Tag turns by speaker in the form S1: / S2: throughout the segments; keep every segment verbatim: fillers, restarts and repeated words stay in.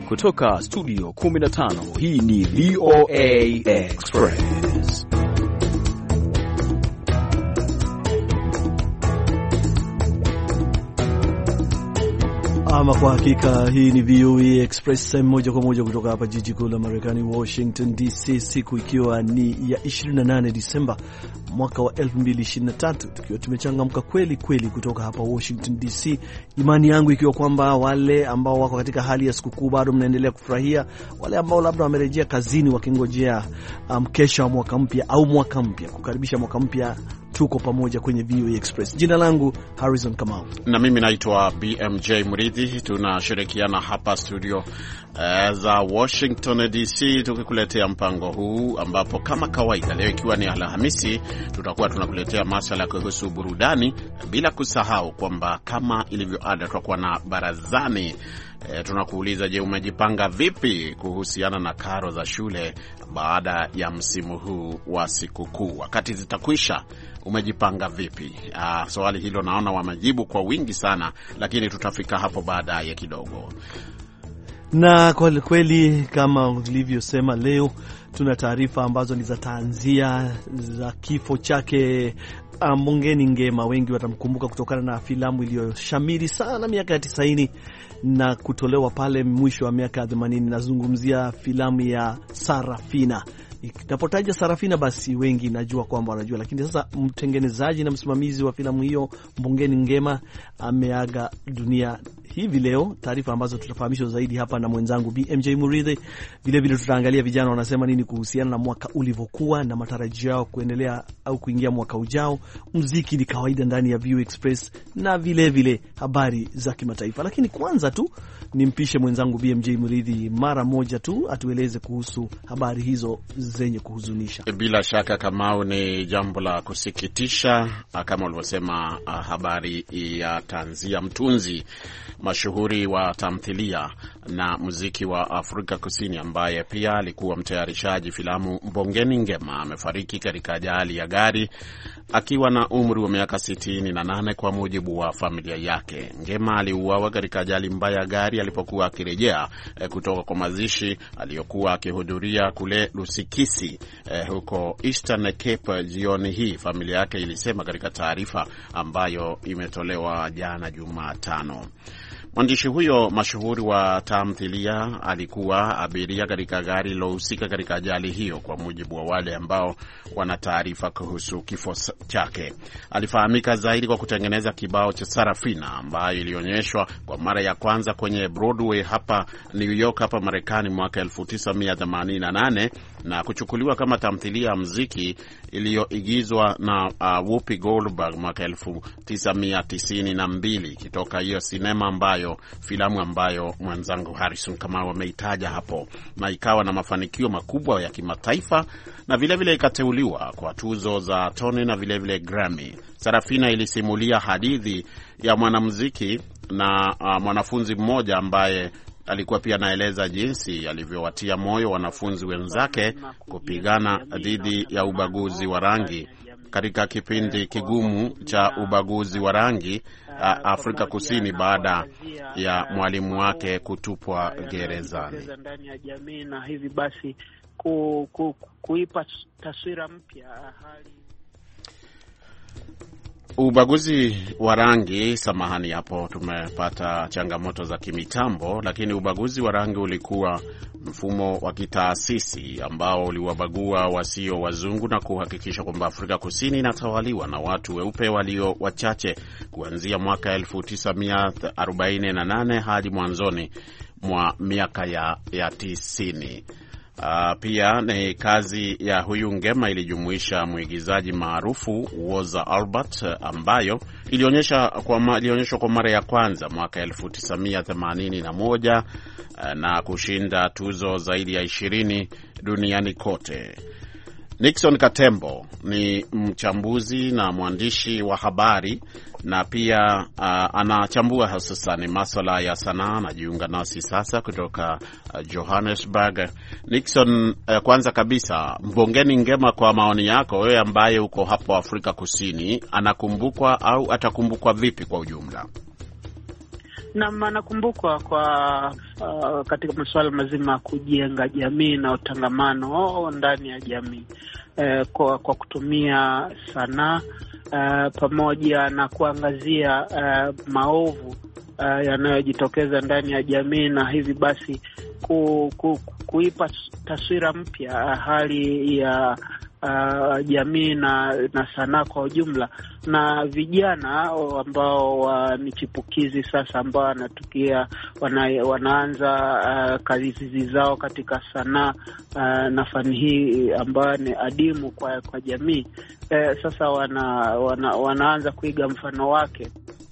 S1: Kutoka studio kumi na tano, hii ni V O A Express.
S2: Ama kwa hakika hii ni V O A Express moja kwa moja kutoka hapa jiji kuu la Marekani, Washington D C, siku ikiwa ni ya ishirini na nane Disemba mwaka wa elfu mbili ishirini na tatu, tukiwa tumechangamka kweli kweli kutoka hapa Washington D C. Imani yangu ikiwa kwamba wale ambao wako katika hali ya sikukuu bado mnaendelea kufurahia, wale ambao labda wamerejea kazini wakingojea mkesha um, wa mwaka mpya au mwaka mpya, kukaribisha mwaka mpya, tuko pamoja kwenye V O A Express. Jina langu Harrison Kamau
S3: na mimi naitwa B M J Mridhi. Tunashirikiana hapa studio uh, za Washington D C tukikuletea mpango huu ambapo kama kawaida leo ikiwa ni Alhamisi tutakuwa tunakuletea masuala kuhusu burudani, bila kusahau kwamba kama ilivyo ada tutakuwa na barazani. E, tunakuuliza, je, umejipanga vipi kuhusiana na karo za shule baada ya msimu huu wa sikukuu? Wakati zitakwisha, umejipanga vipi? Ah, swali hilo naona wamejibu kwa wingi sana, lakini tutafika hapo baadaye kidogo.
S2: Na kwa kweli kama ulivyosema, leo tuna taarifa ambazo ni za tanzia za kifo chake Mbongeni Ngema. Wengi watamkumbuka kutokana na filamu iliyoshamiri sana miaka ya tisaini na kutolewa pale mwisho wa miaka ya themanini. Nazungumzia filamu ya Sarafina. Napotaja Sarafina basi wengi najua kwamba wanajua, lakini sasa mtengenezaji na msimamizi wa filamu hiyo Mbongeni Ngema ameaga dunia hivi leo. Taarifa ambazo tutafahamishwa zaidi hapa na mwenzangu B M J Muridhi. Vile vile tutaangalia vijana wanasema nini kuhusiana na mwaka ulivyokuwa na matarajio yao kuendelea au kuingia mwaka ujao. Muziki ni kawaida ndani ya V O A Express na vile vile habari za kimataifa. Lakini kwanza tu nimpishe mwenzangu B M J Muridhi mara moja tu atueleze kuhusu habari hizo zenye kuhuzunisha.
S3: Bila shaka Kamau, ni jambo la kusikitisha kama ulivyosema, habari ya tanzia mtunzi mashuhuri wa tamthilia na muziki wa Afrika Kusini ambaye pia alikuwa mtayarishaji filamu Mbongeni Ngema amefariki katika ajali ya gari akiwa na umri wa miaka sitini na nane kwa mujibu wa familia yake. Ngema aliuawa katika ajali mbaya ya gari alipokuwa akirejea eh, kutoka kwa mazishi aliyokuwa akihudhuria kule Lusikisi eh, huko Eastern Cape jioni hii, familia yake ilisema katika taarifa ambayo imetolewa jana Jumatano. Mwandishi huyo mashuhuri wa tamthilia alikuwa abiria katika gari lilohusika katika ajali hiyo, kwa mujibu wa wale ambao wana taarifa kuhusu kifo chake. Alifahamika zaidi kwa kutengeneza kibao cha Sarafina ambayo ilionyeshwa kwa mara ya kwanza kwenye Broadway hapa New York hapa Marekani mwaka elfu tisa mia themanini na nane na kuchukuliwa kama tamthilia ya muziki iliyoigizwa na uh, Whoopi Goldberg mwaka elfu tisa mia tisini na mbili kitoka hiyo sinema ambayo filamu ambayo mwenzangu Harrison Kamau ameitaja hapo, na ikawa na mafanikio makubwa ya kimataifa na vile vile ikateuliwa kwa tuzo za Tony na vile vile Grammy. Sarafina ilisimulia hadithi ya mwanamuziki na uh, mwanafunzi mmoja ambaye alikuwa pia anaeleza jinsi alivyowatia moyo wanafunzi wenzake kupigana dhidi ya ubaguzi wa rangi katika kipindi kigumu cha ubaguzi wa rangi Afrika Kusini baada ya mwalimu wake kutupwa gerezani
S4: ndani ya jamii, na hivi basi ku, ku, kuipa taswira mpya hali.
S3: Ubaguzi wa rangi, samahani hapo tumepata changamoto za kimitambo, lakini ubaguzi wa rangi ulikuwa mfumo wa kitaasisi ambao uliwabagua wasio wazungu na kuhakikisha kwamba Afrika Kusini inatawaliwa na watu weupe walio wachache kuanzia mwaka elfu tisa mia arobaini na nane hadi mwanzoni mwa miaka ya, ya tisini. Uh, pia ni kazi ya huyu Ngema ilijumuisha mwigizaji maarufu Woza Albert ambayo ilionyesha kwa ilionyeshwa kwa mara ya kwanza mwaka elfu tisa mia themanini na moja uh, na kushinda tuzo zaidi ya ishirini duniani kote. Nixon Katembo ni mchambuzi na mwandishi wa habari na pia uh, anachambua hususan masuala ya sanaa. Anajiunga nasi sasa kutoka uh, Johannesburg. Nixon, uh, kwanza kabisa, Mbongeni Ngema, kwa maoni yako wewe ambaye uko hapo Afrika Kusini, anakumbukwa au atakumbukwa vipi kwa ujumla?
S4: Na nakumbukwa kwa uh, katika masuala mazima ya kujenga jamii na utangamano ndani ya jamii uh, kwa, kwa kutumia sanaa uh, pamoja na kuangazia uh, maovu uh, yanayojitokeza ndani ya jamii, na hivi basi ku, ku, kuipa taswira mpya hali ya Uh, jamii na na sanaa kwa ujumla. Na vijana ambao uh, ni chipukizi sasa ambao wanatukia wana, wanaanza uh, kazi zao katika sanaa uh, na fani hii ambayo ni adimu kwa kwa jamii uh, sasa wana, wana, wanaanza kuiga mfano wake.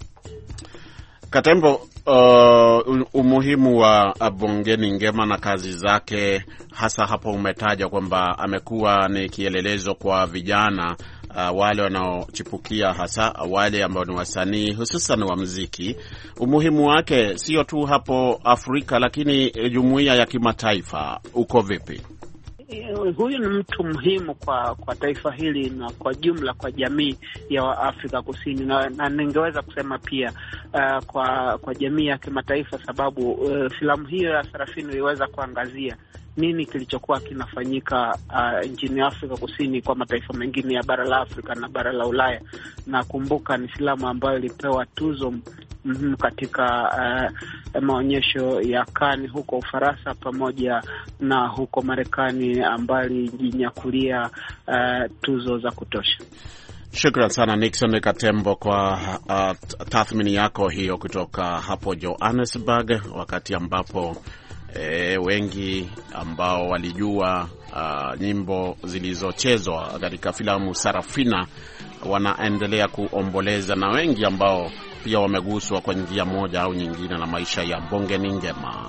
S3: Katembo, uh, umuhimu wa Bongeni Ngema na kazi zake, hasa hapo umetaja kwamba amekuwa ni kielelezo kwa vijana uh, wale wanaochipukia, hasa wale ambao ni wasanii hususan wa muziki. Umuhimu wake sio tu hapo Afrika, lakini jumuiya ya kimataifa uko vipi?
S4: Huyu ni mtu muhimu kwa kwa taifa hili na kwa jumla kwa jamii ya Afrika Kusini, na, na ningeweza kusema pia uh, kwa kwa jamii ya kimataifa, sababu uh, filamu hiyo ya Sarafina iliweza kuangazia nini kilichokuwa kinafanyika uh, nchini Afrika Kusini kwa mataifa mengine ya bara la Afrika na bara la Ulaya. Na kumbuka ni filamu ambayo ilipewa tuzo mm, katika uh, maonyesho ya Cannes huko Ufaransa pamoja na huko Marekani, ambayo ilijinyakulia uh, tuzo za kutosha.
S3: Shukran sana Nixon Katembo kwa uh, tathmini yako hiyo kutoka hapo Johannesburg, wakati ambapo E, wengi ambao walijua uh, nyimbo zilizochezwa katika filamu Sarafina wanaendelea kuomboleza, na wengi ambao pia wameguswa kwa njia moja au nyingine na maisha ya Bongeni Ngema.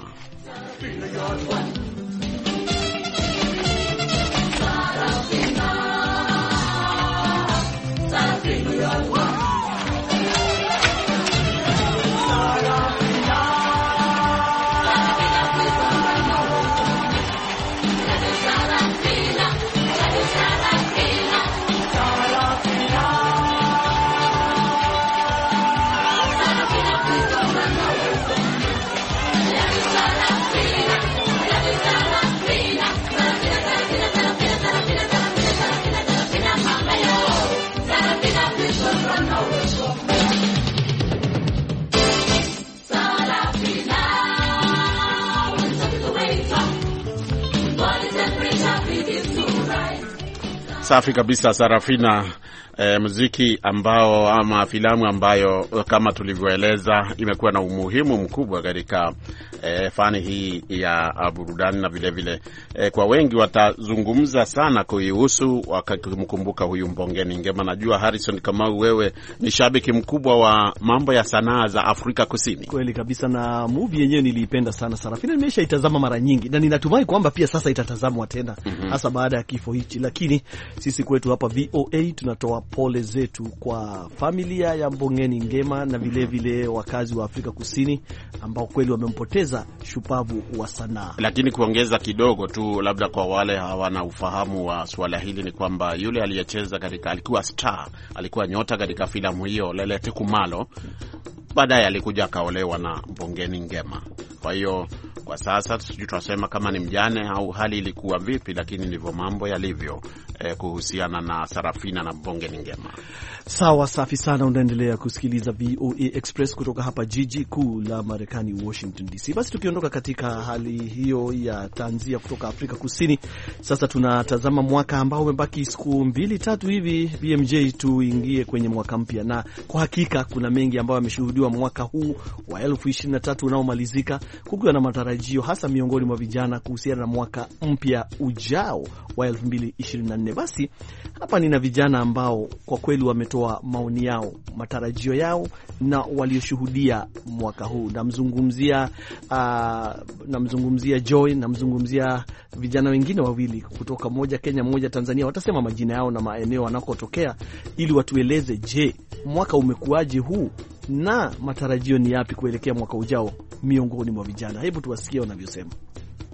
S3: Safi kabisa, Sarafina. E, muziki ambao ama filamu ambayo kama tulivyoeleza imekuwa na umuhimu mkubwa katika e, fani hii ya burudani, na vile vile e, kwa wengi watazungumza sana kuihusu wakimkumbuka huyu Bongeni Ngema. Najua Harrison Kamau, wewe ni shabiki mkubwa wa mambo ya sanaa za Afrika Kusini.
S2: Kweli kabisa, na movie yenyewe niliipenda sana. Sarafina nimeshaitazama mara nyingi na ninatumai kwamba pia sasa itatazamwa tena, mm-hmm. hasa baada ya kifo hichi. Lakini sisi kwetu hapa V O A tunatoa pole zetu kwa familia ya Bongeni Ngema na vile vile wakazi wa Afrika Kusini ambao kweli wamempoteza shupavu wa sanaa. Lakini
S3: kuongeza kidogo tu, labda kwa wale hawana ufahamu wa swala hili, ni kwamba yule aliyecheza katika, alikuwa star, alikuwa nyota katika filamu hiyo Lelete Kumalo, baadaye alikuja akaolewa na Bongeni Ngema. Kwa hiyo kwa sasa sijui tunasema kama ni mjane au hali ilikuwa vipi, lakini ndivyo mambo yalivyo eh, kuhusiana na Sarafina na Bongeni Ngema.
S2: Sawa, safi sana. Unaendelea kusikiliza V O A Express kutoka hapa jiji kuu la Marekani, Washington D C. Basi tukiondoka katika hali hiyo ya tanzia kutoka Afrika Kusini, sasa tunatazama mwaka ambao umebaki siku mbili tatu hivi B M J tuingie kwenye mwaka mpya, na kwa hakika kuna mengi ambayo yameshuhudiwa mwaka huu wa elfu ishirini na tatu unaomalizika, kukiwa na matarajio hasa miongoni mwa vijana kuhusiana na mwaka mpya ujao wa elfu mbili ishirini na nne. Basi hapa nina vijana ambao kwa kweli wametoa maoni yao, matarajio yao na walioshuhudia mwaka huu. Namzungumzia uh, namzungumzia Joy, namzungumzia vijana wengine wawili kutoka moja Kenya, moja Tanzania. Watasema majina yao na maeneo wanakotokea ili watueleze, je, mwaka umekuaje huu na matarajio ni yapi kuelekea mwaka ujao miongoni mwa vijana. Hebu tuwasikie wanavyosema.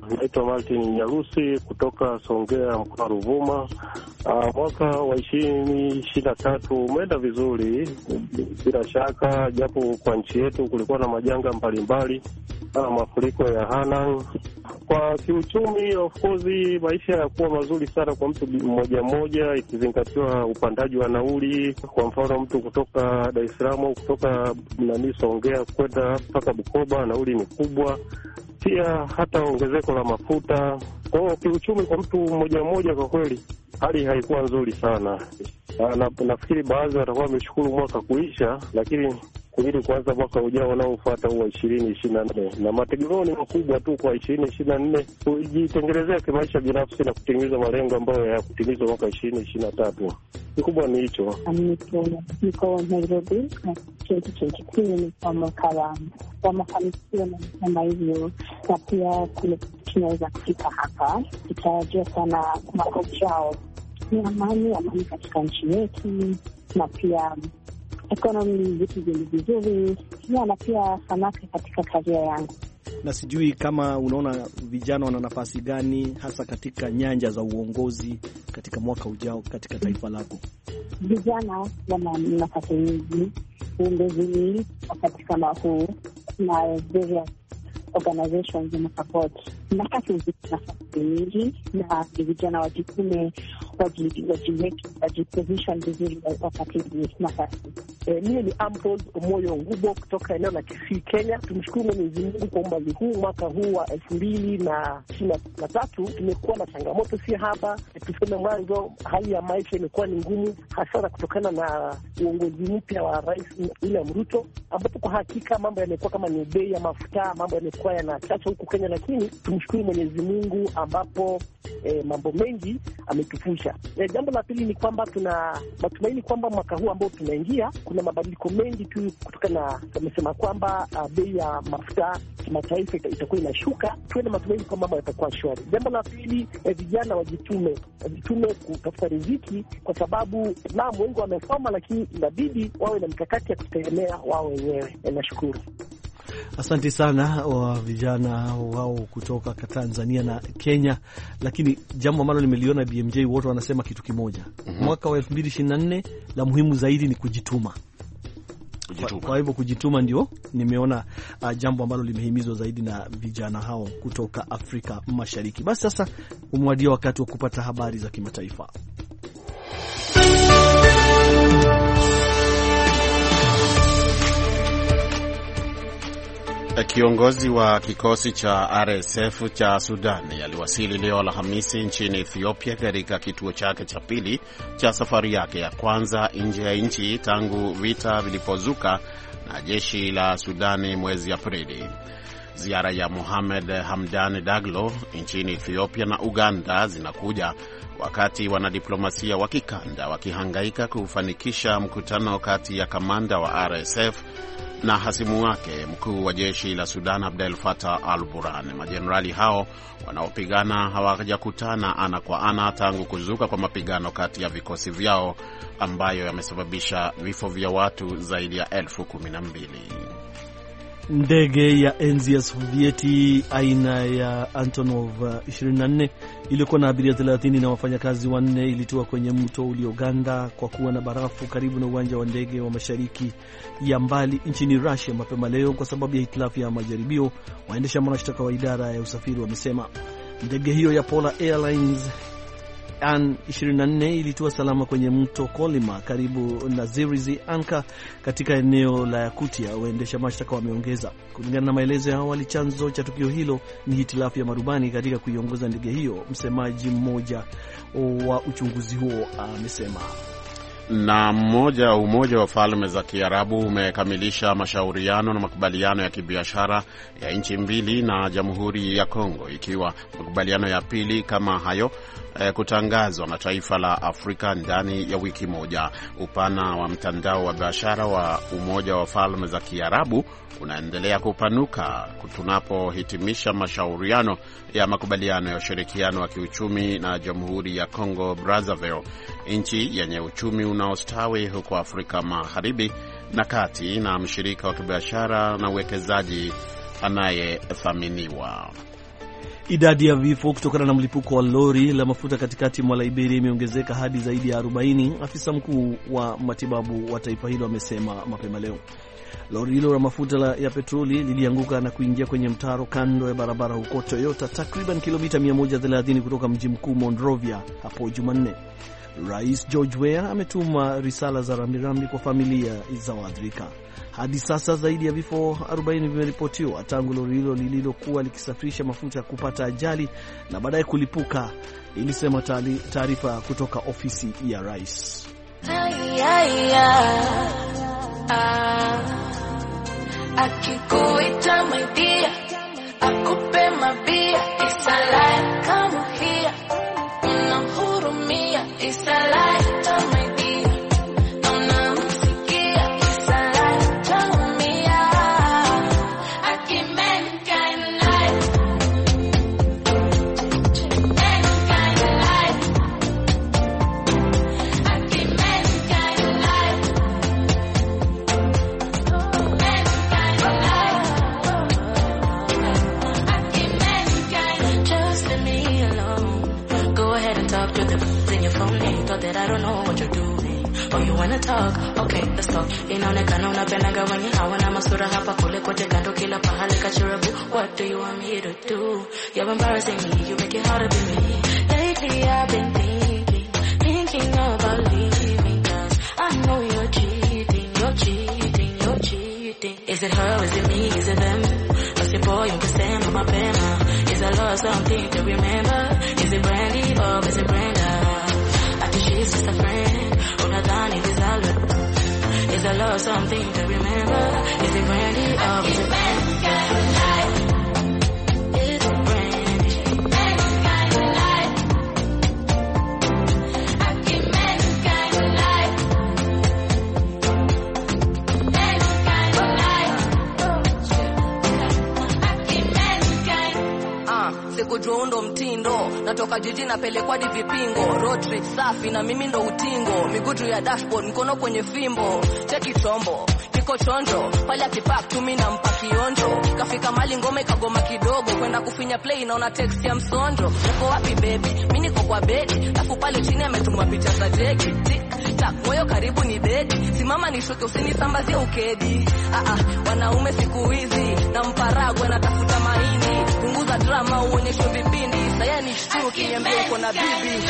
S5: Naitwa Martin Nyarusi kutoka Songea, mkoa Ruvuma. Uh, mwaka wa ishirini ishirini na tatu umeenda vizuri bila shaka, japo kwa nchi yetu kulikuwa na majanga mbalimbali kama mafuriko ya Hanang. Kwa kiuchumi, of course, maisha yakuwa mazuri sana kwa mtu mmoja mmoja, ikizingatiwa upandaji wa nauli. Kwa mfano, mtu kutoka Dar es Salaam, kutoka nani Songea kwenda mpaka Bukoba, nauli ni kubwa. Pia hata ongezeko la mafuta. Kwa hiyo kiuchumi kwa mtu mmoja mmoja, kwa kweli hali haikuwa nzuri sana. Na nafikiri baadhi watakuwa wameshukuru mwaka kuisha, lakini ili kuanza mwaka ujao unaofuata huwa ishirini ishirini na nne, na mategemeo ni makubwa tu kwa ishirini ishirini na nne kujitengenezea kimaisha binafsi na kutimiza malengo ambayo ya kutimizwa mwaka ishirini ishirini na tatu. Kikubwa ni hicho.
S6: Niko Nairobi na twenty twenty-two ni kwa mwaka wa mafanikio na kama hivyo, na pia kule tunaweza kufika hapa, tutarajia sana mwaka ujao ni amani, amani katika nchi yetu, na pia economy vitu vizuri, na pia samaki katika karia yangu.
S2: Na sijui kama unaona vijana wana nafasi gani hasa katika nyanja za uongozi katika mwaka ujao katika taifa lako?
S6: Vijana wana nafasi nyingi uongozi katika huu, na various organizations na support nafasi nyingi, na vijana wajikume wajiweke wajiposition vizuri wakati nafasi.
S7: Mimi ni Ambrose Omoyo Ngubo kutoka eneo la Kisii, Kenya. Tumshukuru Mwenyezi Mungu kwa umbali huu, mwaka huu wa elfu mbili na ishirini na tatu tumekuwa na changamoto si haba. Tuseme mwanzo, hali ya maisha imekuwa ni ngumu, hasa kutokana na uongozi mpya wa Rais William Ruto, ambapo kwa hakika mambo yamekuwa kama ni bei ya mafuta, mambo yamekuwa yanachacha huku Kenya, lakini tumshukuru Mwenyezi Mungu ambapo eh, mambo mengi ametufusha. Eh, jambo la pili ni kwamba tuna matumaini kwamba mwaka huu ambao tunaingia kuna mabadiliko mengi tu, kutokana na tumesema kwamba uh, bei ya mafuta kimataifa itakuwa inashuka. Tuwe na matumaini kwamba mambo yatakuwa shwari. Jambo la pili, eh, vijana wajitume wajitume kutafuta riziki, kwa sababu na wengi wamesoma, lakini inabidi wawe na mikakati ya kutegemea wao wenyewe. Eh, nashukuru.
S2: Asante sana wa vijana wao kutoka Tanzania na Kenya. Lakini jambo ambalo nimeliona B M J, wote wanasema kitu kimoja. Mm-hmm. Mwaka wa elfu mbili ishirini na nne la muhimu zaidi ni kujituma. Kujituma. Kwa, kwa hivyo kujituma ndio nimeona uh, jambo ambalo limehimizwa zaidi na vijana hao kutoka Afrika Mashariki. Basi sasa umwadia wakati wa kupata habari za kimataifa.
S3: Kiongozi wa kikosi cha R S F cha Sudani aliwasili leo Alhamisi nchini Ethiopia katika kituo chake cha pili cha safari yake ya kwanza nje ya nchi tangu vita vilipozuka na jeshi la Sudani mwezi Aprili. Ziara ya Mohamed Hamdan Daglo nchini Ethiopia na Uganda zinakuja wakati wanadiplomasia wa kikanda wakihangaika kufanikisha mkutano kati ya kamanda wa R S F na hasimu wake mkuu wa jeshi la Sudan Abdel Fattah al-Burhan. Majenerali hao wanaopigana hawajakutana ana kwa ana tangu kuzuka kwa mapigano kati ya vikosi vyao ambayo yamesababisha vifo vya watu zaidi ya elfu kumi na mbili.
S2: Ndege ya enzi ya Sovieti aina ya Antonov ishirini na nne iliyokuwa na abiria thelathini na wafanyakazi wanne ilitua kwenye mto ulioganda kwa kuwa na barafu karibu na uwanja wa ndege wa mashariki ya mbali nchini Russia mapema leo kwa sababu ya hitilafu ya majaribio, waendesha mashtaka wa idara ya usafiri wamesema. Ndege hiyo ya Polar Airlines An ishirini na nne ilitua salama kwenye mto Kolima karibu na Zirizi Anka katika eneo la Yakutia, waendesha mashtaka wameongeza. Kulingana na maelezo ya awali, chanzo cha tukio hilo ni hitilafu ya marubani katika kuiongoza ndege hiyo. Msemaji mmoja wa uchunguzi huo amesema.
S3: Na mmoja wa Umoja wa Falme za Kiarabu umekamilisha mashauriano na makubaliano ya kibiashara ya nchi mbili na Jamhuri ya Kongo, ikiwa makubaliano ya pili kama hayo eh, kutangazwa na taifa la Afrika ndani ya wiki moja. Upana wa mtandao wa biashara wa Umoja wa Falme za Kiarabu unaendelea kupanuka tunapohitimisha mashauriano ya makubaliano ya ushirikiano wa kiuchumi na Jamhuri ya Kongo Brazzaville, nchi yenye uchumi unaostawi huko Afrika Magharibi na Kati na mshirika wa kibiashara na uwekezaji anayethaminiwa.
S2: Idadi ya vifo kutokana na mlipuko wa lori la mafuta katikati mwa Liberia imeongezeka hadi zaidi ya arobaini, afisa mkuu wa matibabu wa taifa hilo amesema mapema leo. Lori hilo la mafuta ya petroli lilianguka na kuingia kwenye mtaro kando ya barabara huko Toyota, takriban kilomita mia moja thelathini kutoka mji mkuu Monrovia hapo Jumanne. Rais George Weah ametuma risala za rambirambi kwa familia za waathirika. Hadi sasa zaidi ya vifo arobaini vimeripotiwa tangu lori hilo lililokuwa likisafirisha mafuta ya kupata ajali na baadaye kulipuka, ilisema taarifa kutoka ofisi ya rais.
S8: Akikuita my dear, akupe mabia, it's a lie, come here, unahurumia, it's a lie, tell my dear, unamsikia, it's a lie, tell me, aki mankind lie, mankind lie, aki mankind lie. That I don't know what you're doing. Oh, you wanna talk? Okay, let's talk. Inaonekana unapenda when you hawana masura hapa kule kote kando kila pahali kachurabu. What do you want me to do? You're embarrassing me, you make it hard to be me. Lately I've been thinking, thinking about leaving, cause I know you're cheating, you're cheating, you're cheating. Is it her, is it me, is it them? Basi boy, ungesema mapema. Is I lost something to remember? Is it Brandy or is it Brenda? She's just a friend, unadhani vizalwe. Is there love something to remember? Is it Brandy or is it Brandy? Is it Brandy? Mankind lie. I keep mankind lie. Mankind lie. I keep mankind. Ah, sikujua ndo mtindo. Natoka jiji napelekwa di vipingo. Road trip safi na mimi ndo utingo. Migutu ya dashboard, mkono kwenye fimbo. Cheki chombo, kiko chonjo. Pale akipak tumi na mpaki onjo. Kafika mali ngome kagoma kidogo. Kwenda kufinya play na una text ya msonjo. Niko wapi baby? Mimi niko kwa bedi. Alafu pale chini ametuma picha za jeki. Tik tak, moyo karibu ni bedi. Simama nishoke usinisambazie ukedi. Ah ah, wanaume siku hizi na mparagwe natafuta maini. Punguza drama uonyeshe vipindi. Saya ni shtuki niambie uko na bibi.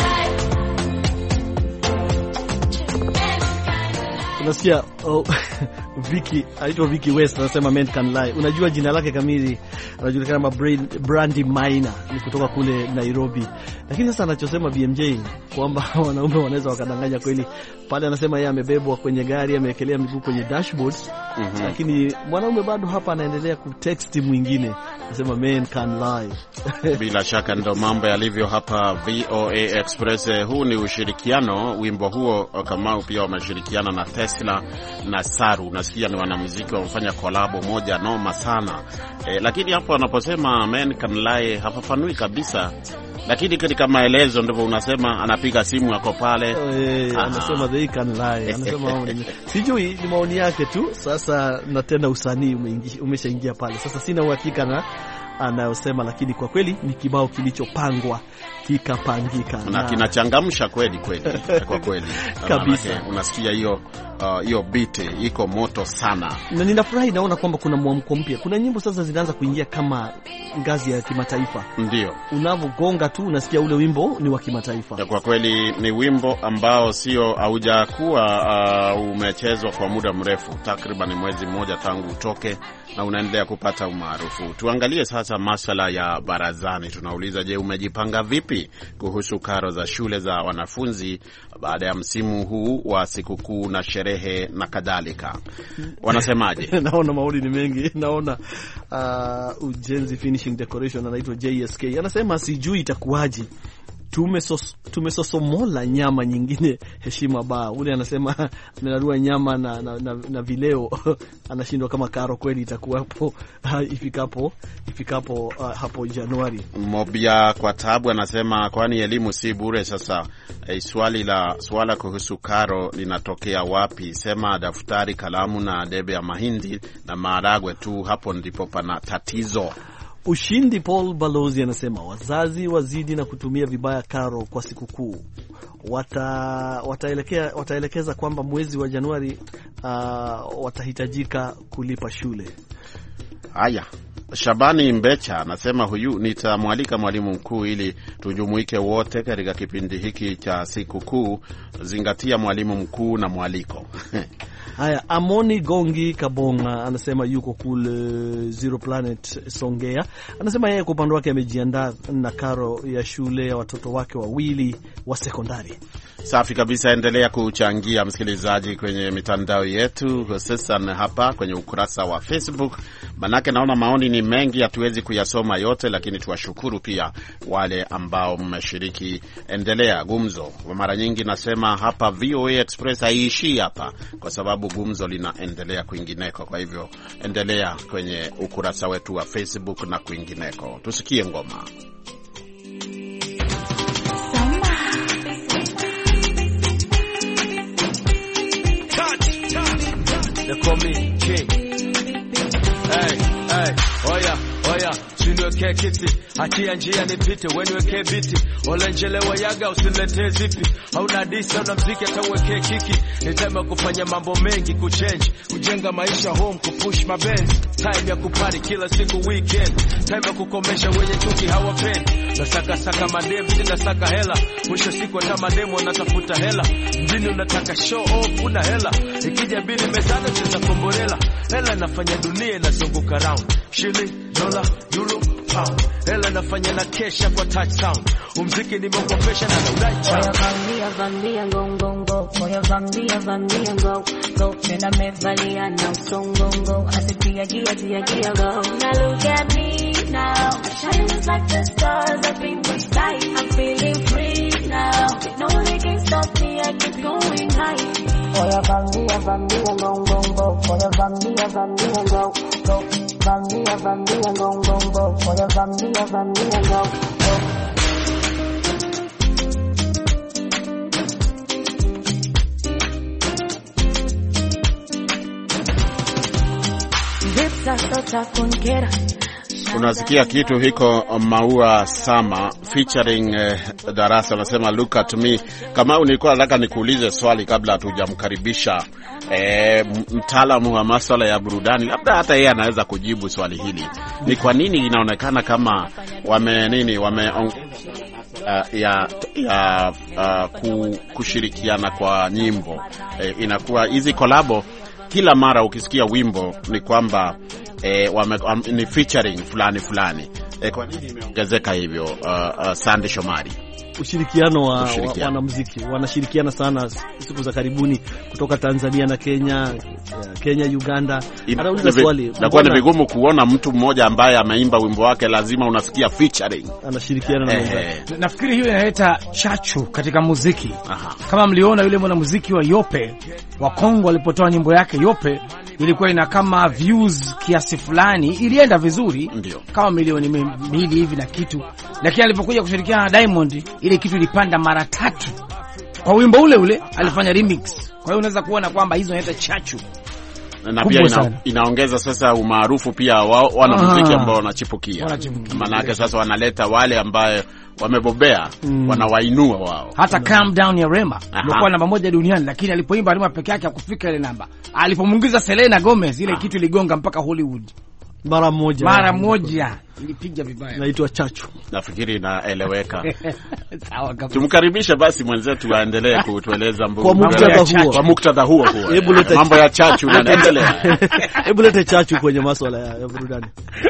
S2: Unasikia oh, Vicky, aitwa Vicky West anasema men can lie. Unajua jina lake kamili anajulikana kama Brandy Maina, ni kutoka kule Nairobi. Lakini sasa anachosema B M J kwamba wanaume wanaweza wakadanganya kweli. Pale anasema yeye amebebwa kwenye gari, amewekelea miguu kwenye dashboard. Mm-hmm. Lakini mwanaume bado hapa anaendelea kutext mwingine. Anasema men can lie.
S3: Bila shaka ndo mambo yalivyo hapa V O A Express. Huu ni ushirikiano, wimbo huo kama pia wameshirikiana na Tesla na Saru. Nasikia ni wanamuziki wamefanya kolabo moja noma sana. E, lakini hapo wanaposema men can lie hafafanui kabisa. Lakini katika maelezo ndivyo unasema anapiga simu yako pale.
S2: Eh, anasema they can lie. Anasema sijui ni maoni yake tu. Sasa na tena usanii umeshaingia pale. Sasa sina uhakika na anayosema, lakini kwa kweli ni kibao kilichopangwa kikapangika
S3: na, na kinachangamsha kweli kweli kwa kweli
S2: kabisa.
S3: Unasikia hiyo hiyo uh, beat iko moto sana,
S2: na ninafurahi naona kwamba kuna mwamko mpya. Kuna nyimbo sasa zinaanza kuingia kama ngazi ya kimataifa.
S3: Ndio
S2: unavogonga tu unasikia ule wimbo ni wa kimataifa.
S3: Kwa kweli ni wimbo ambao sio haujakuwa uh, umechezwa kwa muda mrefu, takriban mwezi mmoja tangu utoke, na unaendelea kupata umaarufu. Tuangalie sasa masuala ya barazani. Tunauliza, je, umejipanga vipi kuhusu karo za shule za wanafunzi baada ya msimu huu wa sikukuu na sherehe na kadhalika? Wanasemaje?
S2: Naona maoni ni mengi. Naona uh, Ujenzi Finishing Decoration anaitwa J S K anasema sijui itakuwaje, tumesos tumesosomola nyama nyingine heshima ba. Ule anasema amenarua nyama na, na, na, na vileo anashindwa kama karo kweli itakuwapo ifikapo ifikapo uh, hapo Januari.
S3: Mobia kwa tabu anasema kwani elimu si bure. Sasa eh, swali la swala kuhusu karo linatokea wapi? Sema daftari, kalamu na debe ya mahindi na maharagwe tu, hapo ndipo pana tatizo.
S2: Ushindi Paul Balozi anasema wazazi wazidi na kutumia vibaya karo kwa sikukuu. Wata, wataelekea, wataelekeza kwamba mwezi wa Januari uh, watahitajika kulipa shule.
S3: Haya, Shabani Mbecha anasema huyu nitamwalika mwalimu mkuu ili tujumuike wote katika kipindi hiki cha sikukuu. Zingatia mwalimu mkuu na mwaliko.
S2: Haya, Amoni Gongi Kabonga anasema yuko kule Zero Planet Songea. Anasema yeye kwa upande wake amejiandaa na karo ya shule ya watoto wake wawili wa sekondari.
S3: Safi kabisa, endelea kuchangia msikilizaji kwenye mitandao yetu, hususan hapa kwenye ukurasa wa Facebook. Manake naona maoni ni mengi, hatuwezi kuyasoma yote, lakini tuwashukuru pia wale ambao mmeshiriki. Endelea gumzo. Mara nyingi nasema hapa V O A Express haiishi hapa, kwa sababu gumzo linaendelea kwingineko. Kwa hivyo endelea kwenye ukurasa wetu wa Facebook na kwingineko. Tusikie ngoma.
S9: Hey, hey, oya, oya, siniweke kiti, achia njia nipite, weniweke biti, ole njelewa yaga usilete zipi, hauna disi, hauna mziki, hata uweke kiki, ni time ya kufanya mambo mengi, kuchange, kujenga maisha home, kupush mabenzi, time ya kupari kila siku weekend, time ya kukomesha wenye chuki hawapendi, nasaka saka mademu, nasaka hela, mwisho siku hata mademu wanatafuta hela, mjini unataka show off, una hela, ikija bili mezana cheza komborela, hela nafanya dunia inazunguka round, shilling, dollar, euro, pound, hela nafanya na kesha kwa touch sound, umziki nimekopesha na na right sound. Oya vambia vambia ngongongo, oya vambia vambia ngo, go, tena mevalia na usongongo, asitia gia tia gia go. Now look at me now, I shine just like the stars up in the sky, I'm feeling free now, no one can stop me, I keep going high. Oya vambia vambia ngongongo, oya vambia vambia ngo, go, vambia vambia ngongongo, oya vambia vambia ngo, go.
S3: Unasikia kitu hiko Maua Sama featuring eh, Darasa anasema look at me. Kama nilikuwa nataka nikuulize swali kabla hatujamkaribisha eh, mtaalamu wa masuala ya burudani, labda hata yeye anaweza kujibu swali hili. Ni kwa nini inaonekana kama wame nini wame uh, ya ya uh, kushirikiana kwa nyimbo eh, inakuwa hizi collabo kila mara ukisikia wimbo ni kwamba eh, wame, um, ni featuring fulani fulani. Eh, kwa nini imeongezeka hivyo? Uh, uh, Sandy Shomari.
S2: Ushirikiano wa wanamuziki wanashirikiana sana siku za karibuni kutoka Tanzania na Kenya, Kenya, Uganda. Anauliza swali.
S3: Inakuwa ni vigumu kuona mtu mmoja ambaye ameimba wimbo wake, lazima unasikia featuring.
S2: Anashirikiana na mwenzake.
S10: Nafikiri hiyo inaleta chachu katika muziki.
S3: Aha.
S10: Kama mliona yule mwanamuziki wa Yope wa Kongo alipotoa nyimbo yake Yope, ilikuwa ina kama views kiasi fulani, ilienda vizuri.
S3: Ndiyo.
S10: Kama milioni mbili hivi na kitu. Lakini alipokuja kushirikiana na Diamond, ile kitu ilipanda mara tatu. Kwa wimbo ule ule alifanya remix. Kwa hiyo unaweza kuona kwamba hizo inaleta chachu.
S3: Na pia ina, inaongeza sasa umaarufu pia wa, wana muziki ambao wanachipukia. Maana yake sasa wanaleta wale ambao wamebobea, mm. wanawainua wao.
S10: Hata Calm Down ya Rema ilikuwa namba moja duniani, lakini alipoimba Rema peke yake hakufika ile namba. Alipomuingiza Selena Gomez ile ah. kitu iligonga mpaka Hollywood.
S2: Mara moja.
S10: Mara moja ilipiga vibaya.
S2: Naitwa chachu.
S3: Nafikiri inaeleweka. Sawa kabisa. Tumkaribisha basi mwenzetu aendelee kutueleza
S2: mbugu. Kwa muktadha huo.
S3: Kwa muktadha huo huo. Mambo ya chachu yanaendelea.
S2: Hebu lete chachu kwenye masuala ya, ya burudani.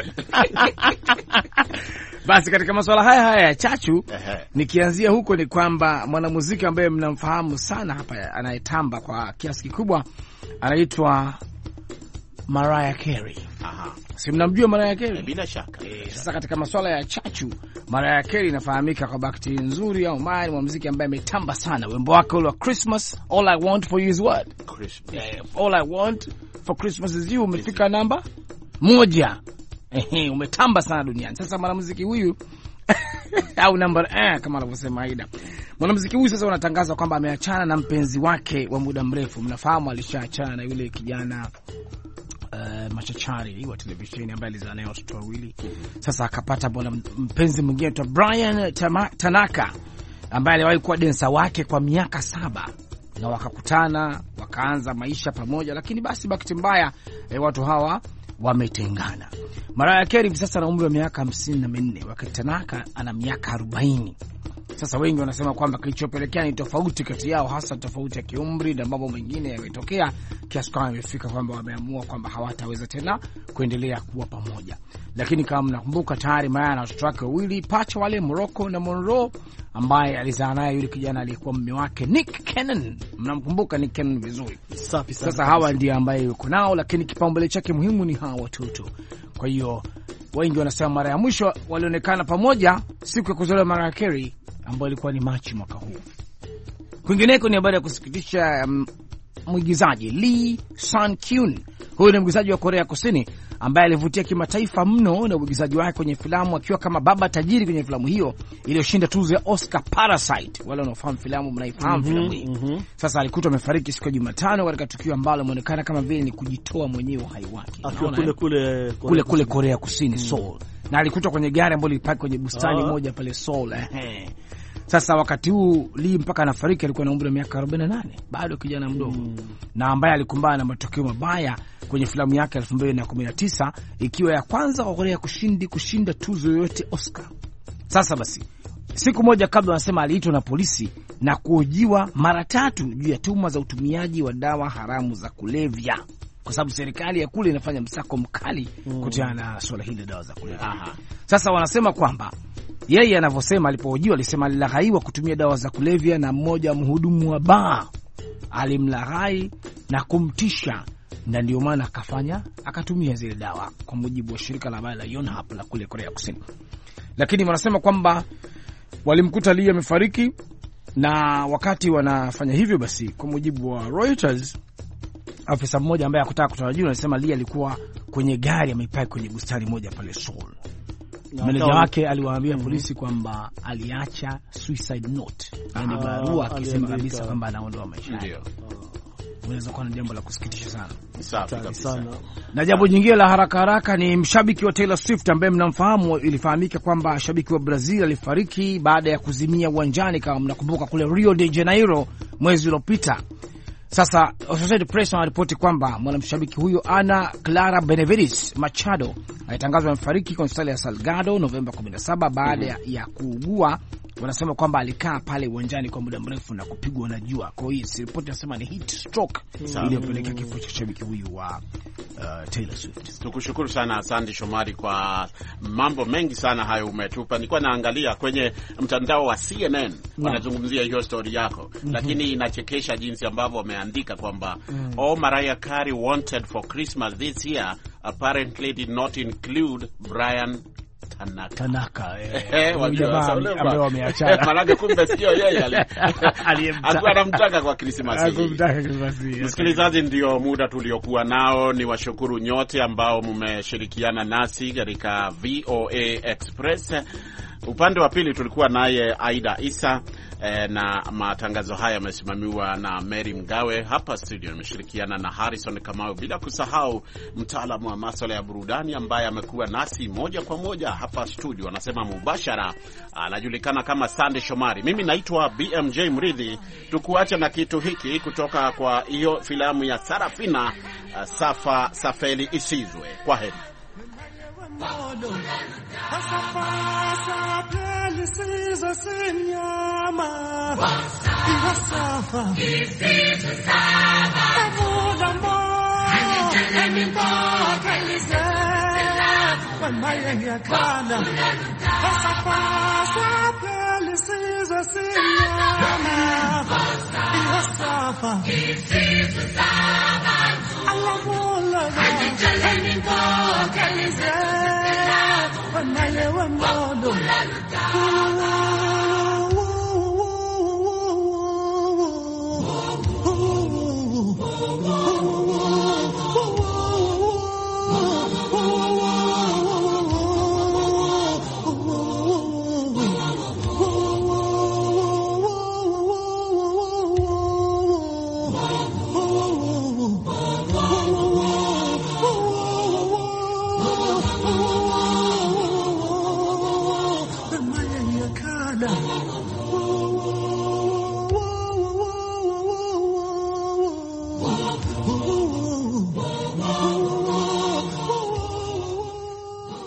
S10: Basi katika masuala haya haya ya chachu, nikianzia huko ni kwamba mwanamuziki ambaye mnamfahamu sana hapa anayetamba kwa kiasi kikubwa anaitwa Mariah Carey.
S3: Aha.
S10: Si mnamjua Mariah Carey?
S3: Bila shaka.
S10: E, sasa katika masuala ya chachu, Mariah Carey inafahamika kwa bahati nzuri au mbaya, mwanamuziki ambaye ametamba sana. Wimbo wake wa Christmas, All I Want For You Is What?
S3: Christmas.
S10: Yeah, All I Want For Christmas Is You umefika namba moja. Ehe, umetamba sana duniani. Sasa mwanamuziki huyu au number eh kama anavyosema Aida. Mwanamuziki huyu sasa unatangaza kwamba ameachana na mpenzi wake wa muda mrefu. Mnafahamu alishaachana na yule kijana uh, machachari wa televisheni ambaye alizaa naye watoto wawili. Sasa akapata bwana mpenzi mwingine tu Brian Tanaka ambaye aliwahi kuwa densa wake kwa miaka saba, na wakakutana wakaanza maisha pamoja, lakini basi bahati mbaya eh, watu hawa wametengana. Mariah Carey hivi sasa ana umri wa miaka hamsini na minne, wakati Tanaka ana miaka arobaini. Sasa wengi wanasema kwamba kilichopelekea ni tofauti kati yao, hasa tofauti ya kiumri na mambo mengine yametokea kiasi kwamba imefika kwamba wameamua kwamba hawataweza tena kuendelea kuwa pamoja. Lakini kama mnakumbuka, tayari Mariah na watoto wake wawili pacha wale Morocco na Monroe, ambaye alizaa naye yule kijana aliyekuwa mume wake Nick Cannon. Mnamkumbuka Nick Cannon vizuri.
S2: Safi sana.
S10: Sasa hawa ndio ambaye yuko nao, lakini kipaumbele chake muhimu ni hawa watoto. Kwa hiyo wengi wanasema mara ya mwisho walionekana pamoja siku ya kuzaliwa Mariah Carey ambayo ilikuwa ni Machi mwaka huu. Kwingineko ni habari ya kusikitisha, um, mwigizaji Lee Sun-kyun. Huyu ni mwigizaji wa Korea Kusini ambaye alivutia kimataifa mno na uigizaji wake kwenye filamu, akiwa kama baba tajiri kwenye filamu hiyo iliyoshinda tuzo ya Oscar, Parasite. Wale wanaofahamu filamu mnaifahamu mm -hmm, filamu hii. Mm -hmm. Sasa alikutwa amefariki siku ya Jumatano katika tukio ambalo limeonekana kama vile ni kujitoa mwenyewe uhai wake.
S2: Akiwa kule kule
S10: kule kule Korea Kusini, Seoul. Na alikutwa kwenye gari ambalo lilipaki kwenye bustani ah. moja pale Seoul. Ehe. Sasa wakati huu Lee mpaka anafariki alikuwa na umri wa miaka arobaini na nane, bado kijana mdogo. Mm. Na ambaye alikumbana na matokeo mabaya kwenye filamu yake elfu mbili na kumi na tisa, ikiwa ya kwanza kwa Korea kushindi kushinda tuzo yoyote Oscar. Sasa basi, siku moja kabla wanasema aliitwa na polisi na kuhojiwa mara tatu juu ya tuhuma za utumiaji wa dawa haramu za kulevya, kwa sababu serikali ya kule inafanya msako mkali mm. kuhusiana na swala hili la dawa za kulevya. Aha. Sasa wanasema kwamba yeye anavyosema, alipohojiwa alisema alilaghaiwa kutumia dawa za kulevya na mmoja wa mhudumu wa baa alimlaghai na kumtisha, na ndio maana akafanya akatumia zile dawa, kwa mujibu wa shirika la habari la Yonhap la kule Korea Kusini. Lakini wanasema kwamba walimkuta Lee amefariki, na wakati wanafanya hivyo basi, kwa mujibu wa Reuters, afisa mmoja ambaye hakutaka kutoa jina anasema Lee alikuwa kwenye gari ameipaki kwenye bustani moja pale Seoul. Meneja wake aliwaambia polisi kwamba aliacha suicide note, yani barua akisema kabisa kwamba anaondoa maisha. Ndio. Unaweza kuwa ni jambo la kusikitisha sana.
S3: Safi sana.
S10: Na jambo jingine la haraka haraka ni mshabiki wa Taylor Swift ambaye mnamfahamu. Ilifahamika kwamba shabiki wa Brazil alifariki baada ya kuzimia uwanjani, kama mnakumbuka, kule Rio de Janeiro mwezi uliopita. Sasa Associated Press wanaripoti kwamba mwanamshabiki huyo Ana Clara Benavides Machado alitangazwa amefariki kwa hospitali ya Salgado Novemba kumi na saba baada mm -hmm. ya kuugua. Wanasema kwamba alikaa pale uwanjani kwa muda mrefu na kupigwa na jua. Kwa hiyo ripoti inasema ni heat stroke mm -hmm. iliyopelekea kifo cha shabiki huyu wa uh, Taylor Swift.
S3: Tukushukuru sana Sandy Shomari kwa mambo mengi sana hayo umetupa. Nilikuwa naangalia kwenye mtandao wa C N N no. wanazungumzia hiyo story yako mm -hmm. lakini inachekesha jinsi ambavyo wameandika kwamba mm -hmm. all Mariah Carey wanted for Christmas this year apparently did not include Brian Tanaka.
S10: Tanaka eh,
S3: eh ambaye wameachana. Maana kumbe sio yeye aliyemtaka anamtaka kwa Krismasi.
S10: Akumtaka Krismasi.
S3: Msikilizaji, ndio muda tuliokuwa nao. Ni washukuru nyote ambao mmeshirikiana nasi katika V O A Express. Upande wa pili tulikuwa naye Aida Isa eh, na matangazo haya yamesimamiwa na Mary Mgawe. Hapa studio nimeshirikiana na Harrison Kamau, bila kusahau mtaalamu wa masuala ya burudani ambaye amekuwa nasi moja kwa moja hapa studio, anasema mubashara, anajulikana kama Sandy Shomari. Mimi naitwa B M J Mridhi. Tukuacha na kitu hiki kutoka kwa hiyo filamu ya Sarafina, uh, Safa Safeli Isizwe. Kwa heri.
S11: Modo Pasa pasa pele sizo senyama Iwasafa Isizo saba Tavuga mo Emi mo Kalize Wamaye nyakana Pasa pasa pele sizo senyama Iwasafa Isizo saba Alamula Emi mo Kalize When I am